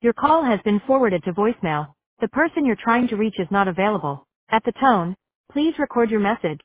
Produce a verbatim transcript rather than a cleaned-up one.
Your call has been forwarded to voicemail. The person you're trying to reach is not available. At the tone, please record your message.